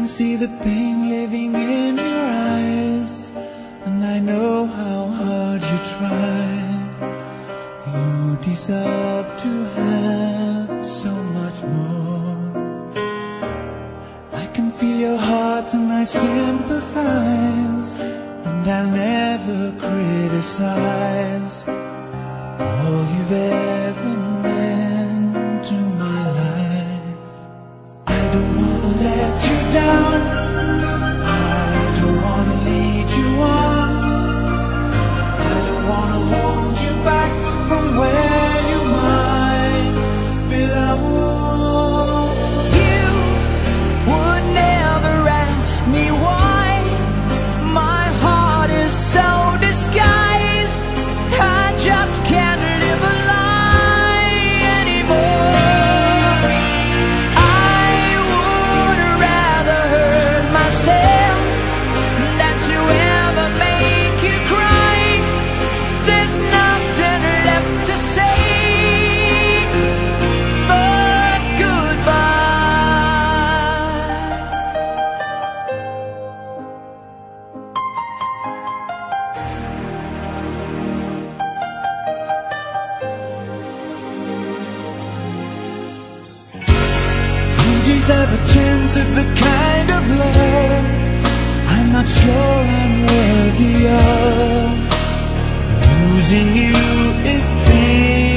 can see the pain living in your eyes, and I know how hard you try. You deserve to have so much more. I can feel your heart and I sympathize, and I'll never criticize all you've ever meant to my life. I don't wanna let you down, I don't wanna lead you on, I don't wanna hold you back from where you might belong. You would never ask me why my heart is so disguised. I just can't live a lie anymore. I would rather hurt myself than to ever make you cry. There's nothing left to say but goodbye. You deserve a chance at the kind of love I'm not sure I'm worthy of. Losing you is pain.